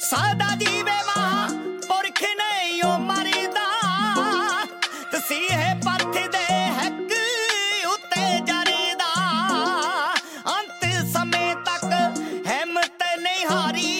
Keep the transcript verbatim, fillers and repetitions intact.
ਸਦਾ ਜੀਵੇ ਮਹਾ ਪੁਰਖ ਨਹੀਂ ਉਹ ਮਰਦਾ ਤਸੀਹੇ ਪੱਥ ਦੇ ਹੱਕ ਉੱਤੇ ਜਰਦਾ ਅੰਤ ਸਮੇਂ ਤੱਕ ਹਿੰਮਤ ਨਹੀਂ ਹਾਰੀ